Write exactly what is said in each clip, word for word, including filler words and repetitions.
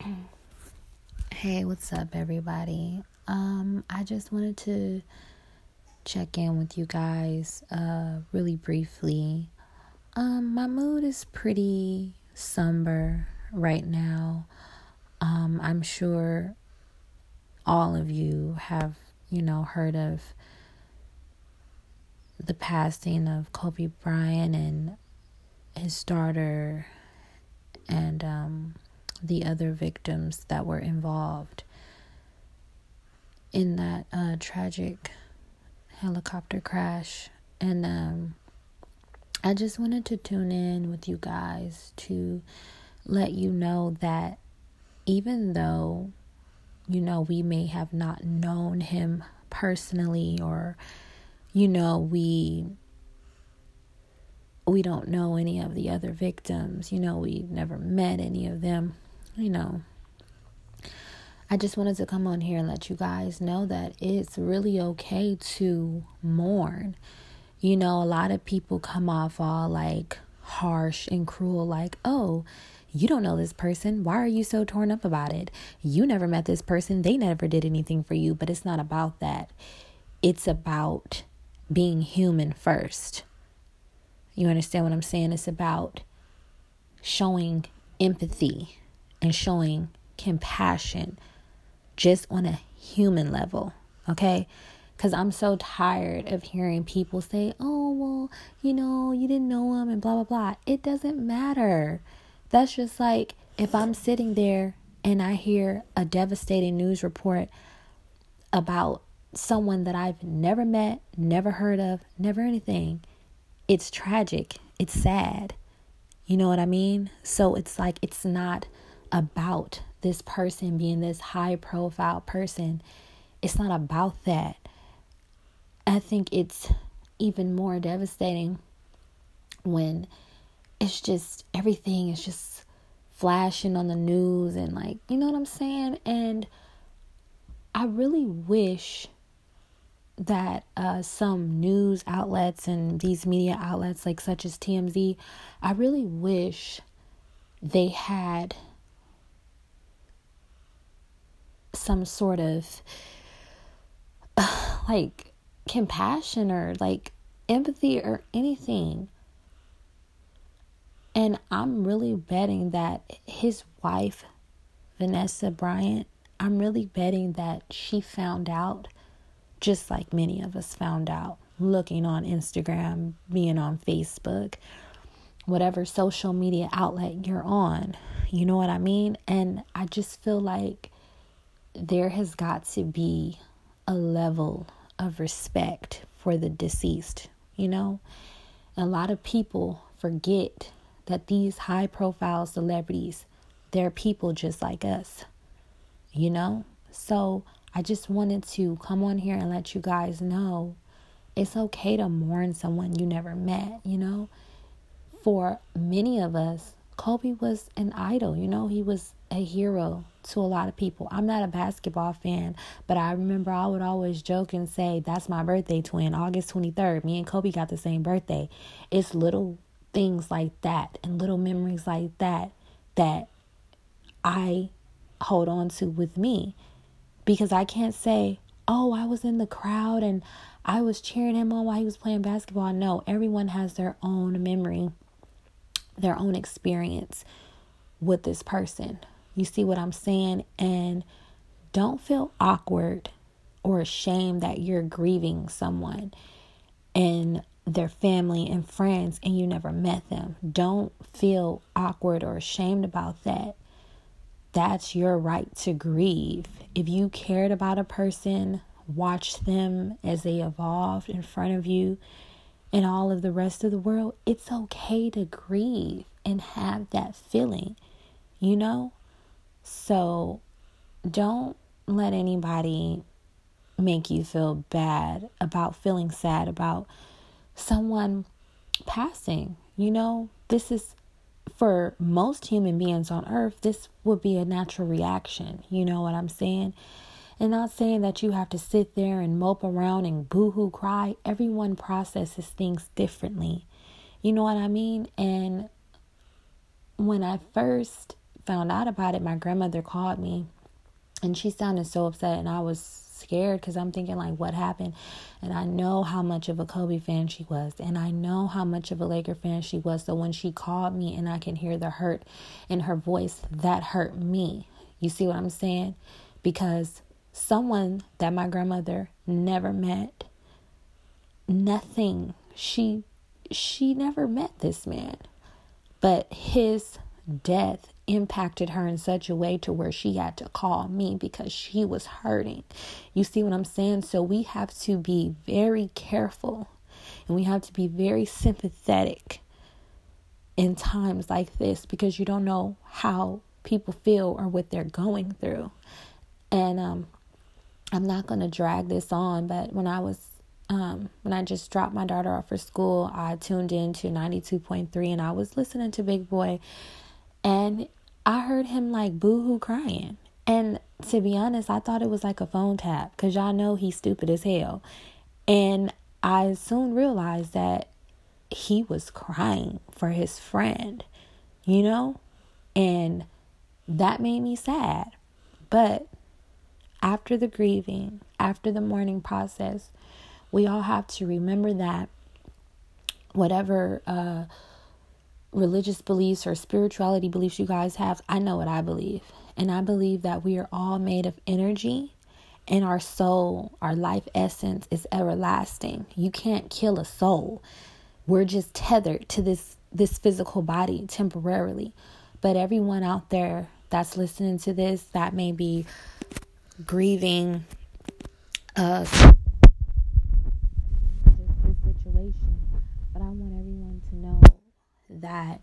Hey, what's up, everybody? Um, I just wanted to check in with you guys, uh, really briefly. Um, my mood is pretty somber right now. Um, I'm sure all of you have, you know, heard of the passing of Kobe Bryant and his daughter and um, the other victims that were involved in that uh, tragic helicopter crash. And um, I just wanted to tune in with you guys to let you know that even though, you know, we may have not known him personally, or, you know, we we don't know any of the other victims, you know, we've never met any of them, you know, I just wanted to come on here and let you guys know that it's really okay to mourn. You know, a lot of people come off all like harsh and cruel, like, oh, you don't know this person. Why are you so torn up about it? You never met this person. They never did anything for you. But it's not about that. It's about being human first. You understand what I'm saying? It's about showing empathy and showing compassion just on a human level, okay? Because I'm so tired of hearing people say, oh, well, you know, you didn't know him and blah, blah, blah. It doesn't matter. That's just like if I'm sitting there and I hear a devastating news report about someone that I've never met, never heard of, never anything. It's tragic. It's sad. You know what I mean? So it's like it's not about this person being this high profile person. It's not about that. I think it's even more devastating when it's just everything is just flashing on the news and like, you know what I'm saying? And I really wish that uh, some news outlets and these media outlets like such as T M Z, I really wish they had some sort of uh, like compassion or like empathy or anything. And I'm really betting that his wife, Vanessa Bryant, I'm really betting that she found out just like many of us found out, looking on Instagram, being on Facebook, whatever social media outlet you're on. You know what I mean? And I just feel like there has got to be a level of respect for the deceased, you know? A lot of people forget that these high profile celebrities, they're people just like us, you know? So I just wanted to come on here and let you guys know it's okay to mourn someone you never met, you know? For many of us, Kobe was an idol, you know? He was a hero to a lot of people. I'm not a basketball fan, but I remember I would always joke and say, that's my birthday twin, August twenty-third. Me and Kobe got the same birthday. It's little things like that and little memories like that that I hold on to with me. Because I can't say, oh, I was in the crowd and I was cheering him on while he was playing basketball. No, everyone has their own memory, their own experience with this person. You see what I'm saying? And don't feel awkward or ashamed that you're grieving someone and their family and friends and you never met them. Don't feel awkward or ashamed about that. That's your right to grieve. If you cared about a person, watch them as they evolved in front of you and all of the rest of the world, it's okay to grieve and have that feeling, you know? So don't let anybody make you feel bad about feeling sad about someone passing, you know? This is, for most human beings on earth, this would be a natural reaction. You know what I'm saying? And not saying that you have to sit there and mope around and boo-hoo cry. Everyone processes things differently. You know what I mean? And when I first found out about it, my grandmother called me and she sounded so upset, and I was scared because I'm thinking, like, what happened? And I know how much of a Kobe fan she was, and I know how much of a Laker fan she was. So when she called me and I can hear the hurt in her voice, that hurt me. You see what I'm saying? Because someone that my grandmother never met, nothing, she she never met this man, but his death impacted her in such a way to where she had to call me because she was hurting. You see what I'm saying? So we have to be very careful, and we have to be very sympathetic in times like this, because you don't know how people feel or what they're going through. And um I'm not going to drag this on, but when I was um when I just dropped my daughter off for school, I tuned into ninety-two point three and I was listening to Big Boy. And I heard him like boo-hoo crying. And to be honest, I thought it was like a phone tap, because y'all know he's stupid as hell. And I soon realized that he was crying for his friend, you know? And that made me sad. But after the grieving, after the mourning process, we all have to remember that whatever uh religious beliefs or spirituality beliefs you guys have, I know what I believe. And I believe that we are all made of energy, and our soul, our life essence is everlasting. You can't kill a soul. We're just tethered to this, this physical body temporarily. But everyone out there that's listening to this, that may be grieving uh, this situation, but I want everyone to know that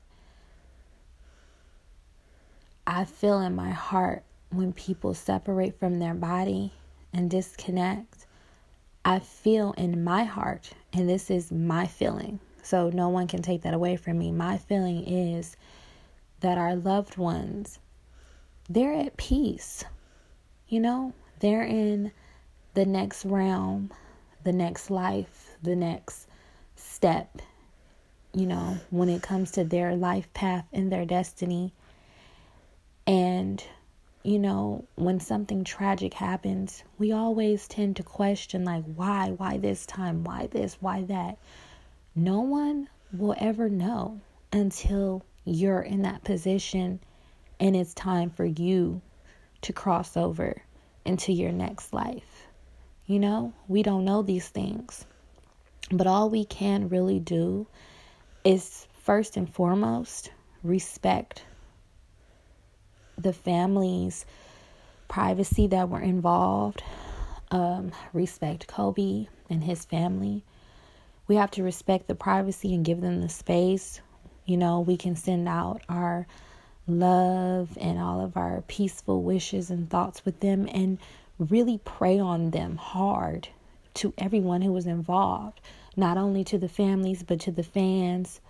I feel in my heart when people separate from their body and disconnect. I feel in my heart, and this is my feeling, so no one can take that away from me. My feeling is that our loved ones, they're at peace. You know, they're in the next realm, the next life, the next step, you know, when it comes to their life path and their destiny. And, you know, when something tragic happens, we always tend to question, like, why? Why this time? Why this? Why that? No one will ever know until you're in that position and it's time for you to cross over into your next life. You know, we don't know these things, but all we can really do is first and foremost respect the family's privacy that were involved. Um, respect Kobe and his family. We have to respect the privacy and give them the space. You know, we can send out our love and all of our peaceful wishes and thoughts with them, and really pray on them hard, to everyone who was involved, not only to the families, but to the fans,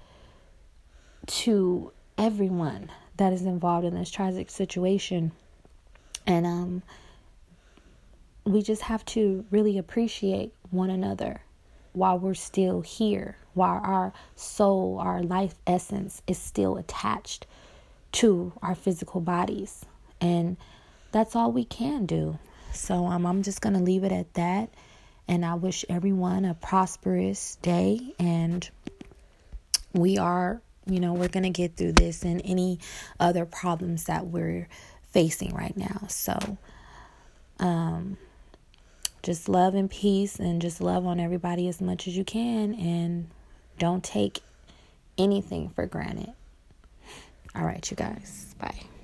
to everyone that is involved in this tragic situation. And um, we just have to really appreciate one another while we're still here, while our soul, our life essence is still attached to our physical bodies. And that's all we can do. So um, I'm just going to leave it at that. And I wish everyone a prosperous day. And we are, you know, we're going to get through this and any other problems that we're facing right now. So um, just love and peace, and just love on everybody as much as you can. And don't take anything for granted. All right, you guys. Bye.